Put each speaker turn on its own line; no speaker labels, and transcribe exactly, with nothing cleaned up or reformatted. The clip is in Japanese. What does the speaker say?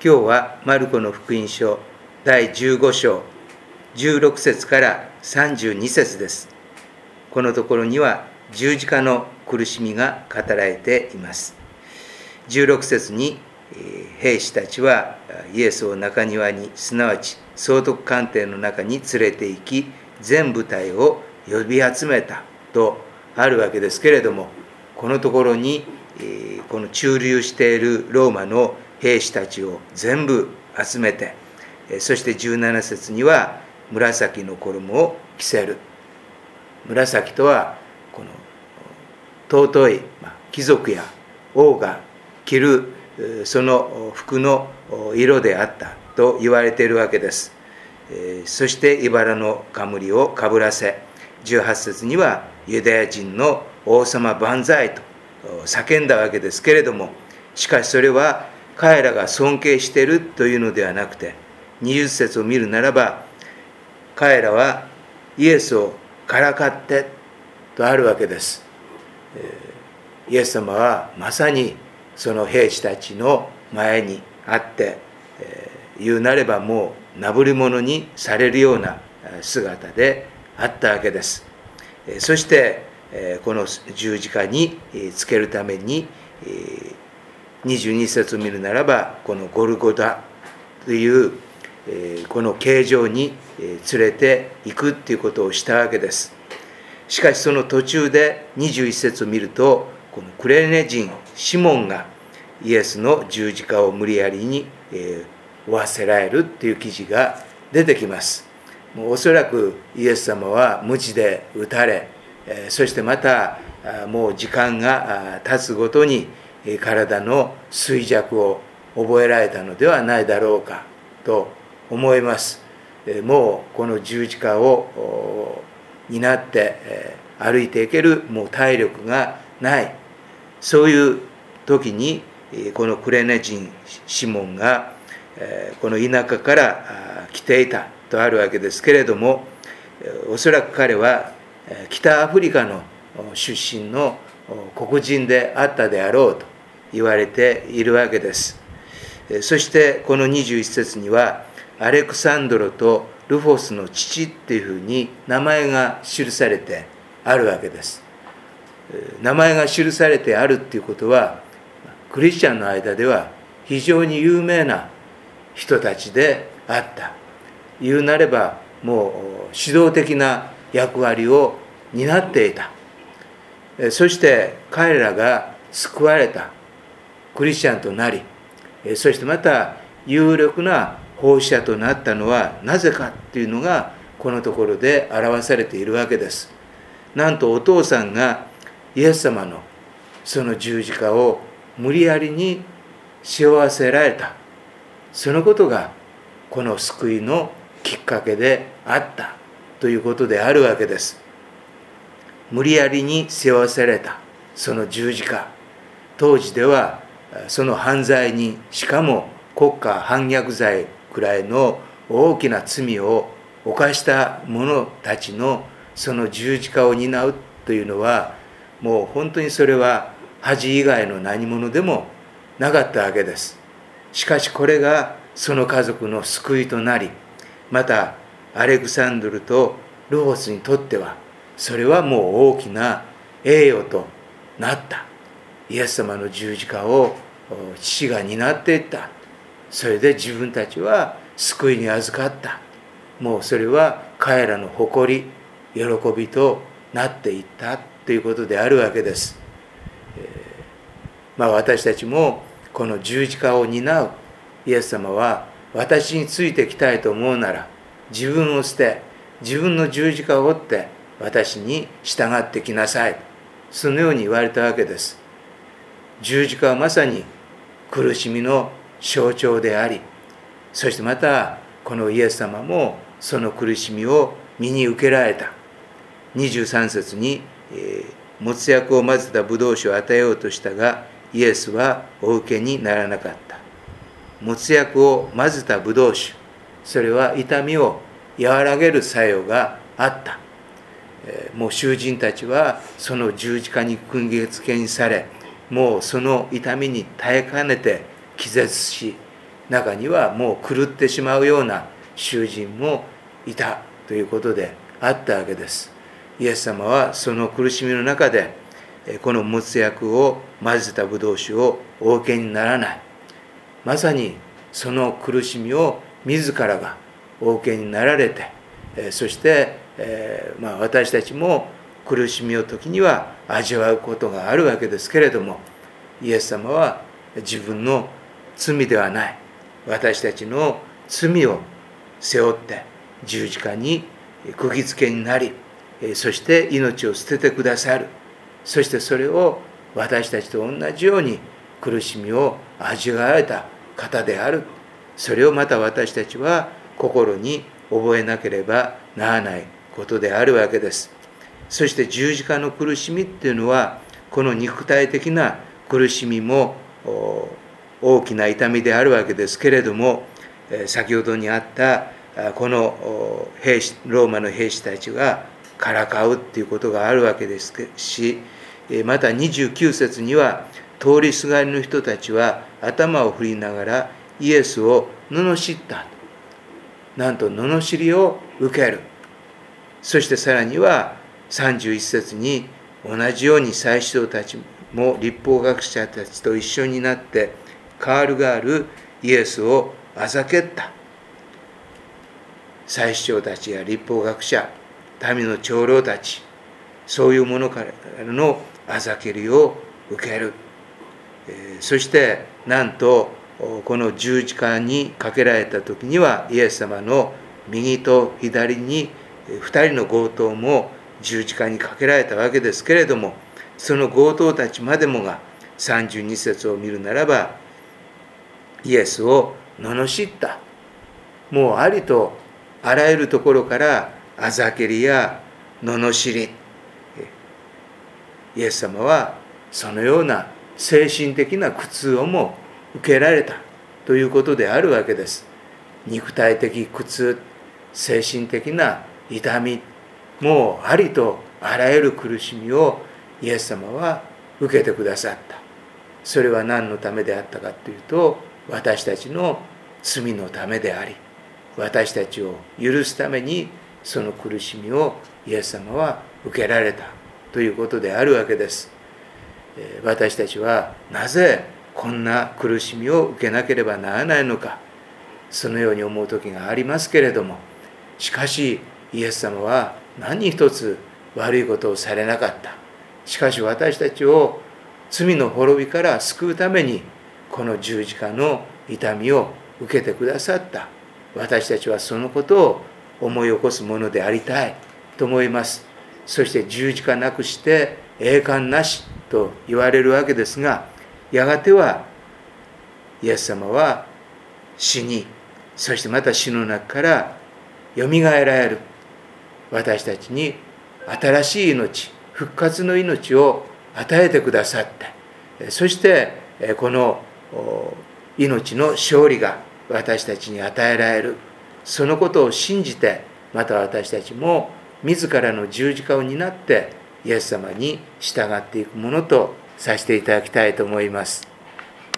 今日はマルコの福音書だいじゅうご章じゅうろく節からさんじゅうに節です。このところには十字架の苦しみが語られています。じゅうろく節に兵士たちはイエスを中庭に、すなわち総督官邸の中に連れて行き、全部隊を呼び集めたとあるわけですけれども、このところにこの駐留しているローマの兵士たちを全部集めて、そしてじゅうなな節には紫の衣を着せる。紫とはこの尊い貴族や王が着るその服の色であったと言われているわけです。そして茨の冠をかぶらせ、じゅうはち節にはユダヤ人の王様万歳と叫んだわけですけれども、しかしそれは彼らが尊敬しているというのではなくて、にじゅう節を見るならば、彼らはイエスをからかってとあるわけです。イエス様はまさにその兵士たちの前にあって、言うなればもうなぶり物にされるような姿であったわけです。そしてこの十字架につけるために、にじゅうに節を見るならば、このゴルゴダというこの形状に連れていくということをしたわけです。しかしその途中でにじゅういち節を見ると、このクレネ人シモンがイエスの十字架を無理やりに負わせられるという記事が出てきます。もうおそらくイエス様は鞭で打たれ、そしてまたもう時間が経つごとに体の衰弱を覚えられたのではないだろうかと思います。もうこの十字架を担って歩いていけるもう体力がない、そういう時にこのクレネ人シモンがこの田舎から来ていたとあるわけですけれども、おそらく彼は北アフリカの出身の黒人であったであろうと言われているわけです。そしてこのにじゅういち節にはアレクサンドロとルフォスの父っていうふうに名前が記されてあるわけです。名前が記されてあるっていうことは、クリスチャンの間では非常に有名な人たちであった。言うなればもう指導的な役割を担っていた。そして彼らが救われた、クリスチャンとなり、そしてまた有力な奉仕者となったのはなぜかというのがこのところで表されているわけです。なんとお父さんがイエス様のその十字架を無理やりに背負わせられた、そのことがこの救いのきっかけであったということであるわけです。無理やりに背負わせられたその十字架、当時ではその犯罪に、しかも国家反逆罪くらいの大きな罪を犯した者たちのその十字架を担うというのは、もう本当にそれは恥以外の何者でもなかったわけです。しかしこれがその家族の救いとなり、またアレクサンドルとルフォスにとってはそれはもう大きな栄誉となった。イエス様の十字架を父が担っていった。それで自分たちは救いに預かった。もうそれは彼らの誇り、喜びとなっていったということであるわけです。えー、まあ私たちもこの十字架を担うイエス様は、私についてきたいと思うなら自分を捨て、自分の十字架を追って私に従ってきなさい、そのように言われたわけです。十字架はまさに苦しみの象徴であり、そしてまたこのイエス様もその苦しみを身に受けられた。にじゅうさん節に、えー、没薬を混ぜたブドウ酒を与えようとしたがイエスはお受けにならなかった。没薬を混ぜたブドウ酒、それは痛みを和らげる作用があった。えー、もう囚人たちはその十字架に釘付けにされ、もうその痛みに耐えかねて気絶し、 中にはもう狂ってしまうような囚人もいたということであったわけです。イエス様はその苦しみの中でこの没薬を混ぜたブドウ酒をお受けにならない。まさにその苦しみを自らがお受けになられて、そして、えーまあ、私たちも苦しみを時には味わうことがあるわけですけれども、イエス様は自分の罪ではない私たちの罪を背負って十字架に釘付けになり、そして命を捨ててくださる。そしてそれを私たちと同じように苦しみを味わわれた方である。それをまた私たちは心に覚えなければならないことであるわけです。そして十字架の苦しみっていうのは、この肉体的な苦しみも大きな痛みであるわけですけれども、先ほどにあったこの兵士ローマの兵士たちがからかうっていうことがあるわけですし、またにじゅうきゅう節には、通りすがりの人たちは頭を振りながらイエスを罵った。なんと罵りを受ける。そしてさらにはさんじゅういち節に、同じように祭司長たちも律法学者たちと一緒になってカールガールイエスをあざけった。祭司長たちや律法学者、民の長老たち、そういうものからのあざけりを受ける。そしてなんとこの十字架にかけられた時には、イエス様の右と左に二人の強盗も十字架にかけられたわけですけれども、その強盗たちまでもがさんじゅうに節を見るならば、イエスを罵った。もうありとあらゆるところからあざけりや罵り、イエス様はそのような精神的な苦痛をも受けられたということであるわけです。肉体的苦痛、精神的な痛み、もうありとあらゆる苦しみをイエス様は受けてくださった。それは何のためであったかというと、私たちの罪のためであり、私たちを許すためにその苦しみをイエス様は受けられたということであるわけです。私たちはなぜこんな苦しみを受けなければならないのか、そのように思う時がありますけれども、しかしイエス様は何一つ悪いことをされなかった。しかし私たちを罪の滅びから救うためにこの十字架の痛みを受けてくださった。私たちはそのことを思い起こすものでありたいと思います。そして十字架なくして栄冠なしと言われるわけですが、やがてはイエス様は死に、そしてまた死の中からよみがえられる。私たちに新しい命、復活の命を与えてくださって、そしてこの命の勝利が私たちに与えられる。そのことを信じて、また私たちも自らの十字架を担ってイエス様に従っていくものとさせていただきたいと思います。